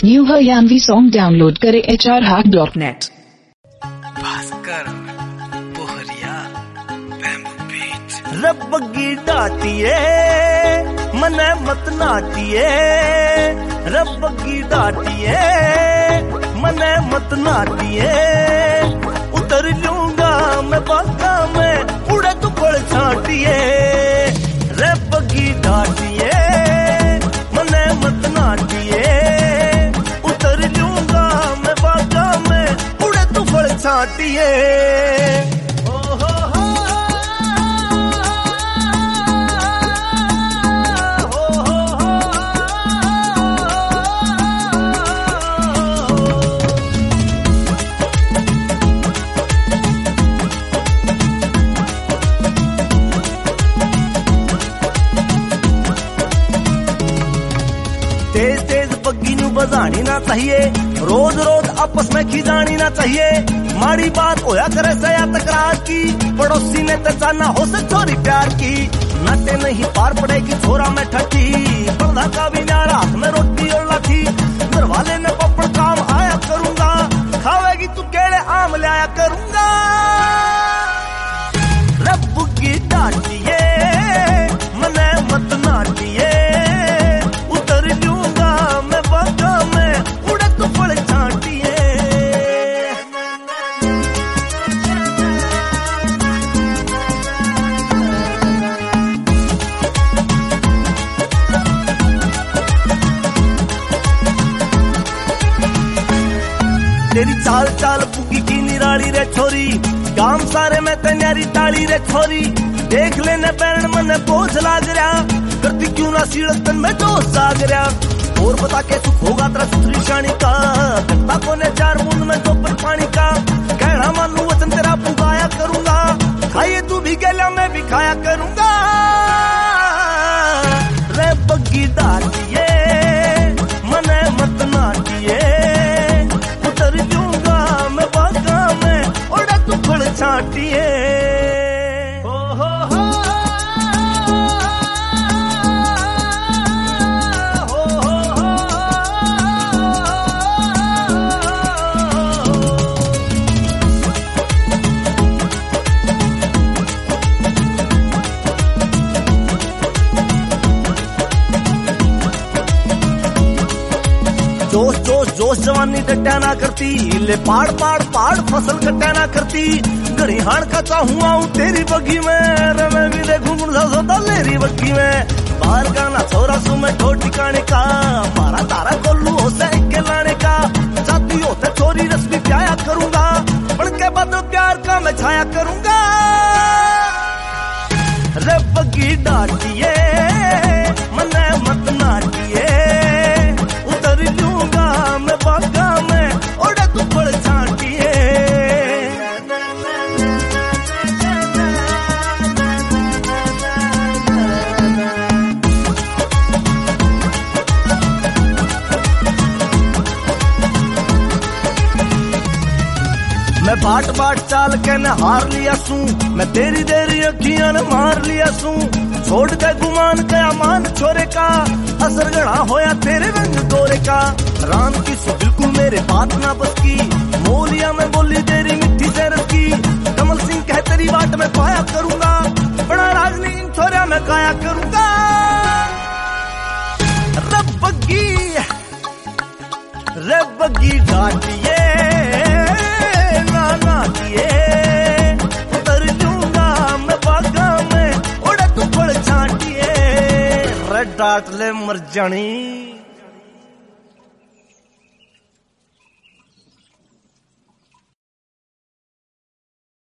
New Haryanvi song download करें hrhack.net। Bhaskar पोहरिया bamboo बीच रब्बगी डाटिए मने मत नाटिए, रब्बगी डाटिए मने मत नाटिए। उतर लूंगा मैं बागा में उड़े तू पड़ छाटिए। रब्बगी डाटिए मने मत नाटिए, उतर लूंगा मैं बागा में उड़े तू पड़ छाटिए। तेज तेज बग्गी नू बजानी ना चाहिए, रोज रोज आपस में खिजानी ना चाहिए। माड़ी बात होया करे सया तकरार की, पड़ोसी ने तचाना हो से छोरी प्यार की। नाटे नहीं पार पड़ेगी छोरा में ठठी, पर्दा का भी नारा हाथ में रोटी और लाठी। घर वाले ने पपड़ काम आया करूंगा, खावेगी तू केले आम लाया करूंगा। रब की डांटिए मने मत नाटिए, तेरी चाल चाल बुगी की निराली रे छोरी, काम सारे में तैयारी ताली रे छोरी। देख लेने पैरण मन बोझ लाग रहा, करती क्यों ना सीड़तन में जोश जाग रहा। और बता के सुख होगा तेरा सुथरी शानी का, करता कोने चार बूंद में चौपर पानी का। कहना मानू वचन तेरा पुगाया करूंगा, खाइए तू भी गेला मैं भी खाया करूंगा। रे बग्गी डाटिए मने मत नाटिए, छाटिए। जोश जोश जोश जवानी डट्या ना करती, ले पाड़ पाड़ पाड़ फसल कट्या ना करती। घड़ी हाण का चाहूँ आऊं तेरी बग्गी में, मैं भी देखूं गुंडा सोता लेरी बग्गी में। बाहर का ना छोरा सू मैं ठो ठिकाने का, मारा तारा कोल्लू हो से एक लाने का। चाहती होते छोरी रस भी प्याया करूंगा, पढ़ के बाद प्यार का मैं छाया करूंगा। रे बग्गी डाटिए मने मत नाटिए, उतर लूंगा मैं बागा में उड़े तू पड़ छाटिए। मैं बाट बाट चाल के न हार लिया सू, मैं तेरी देरी अखियां ने मार लिया सू। छोड़ के गुमान कया मान छोरे का, असर गड़ा होया तेरे रंग गोरे का। राम की सो बिल्कुल मेरे बात ना बस की, मोलिया में बोली तेरी मिट्टी से रस की। कमल सिंह कह तेरी बात में पाया करूंगा, बड़ा राजनी इन छोरिया में काया करूंगा। रब्बगी डाटिए ना नाटिए, उतर लूंगा मैं बागा में उड़े तू पड़ छाटिए। रे डाट ले मर जानी।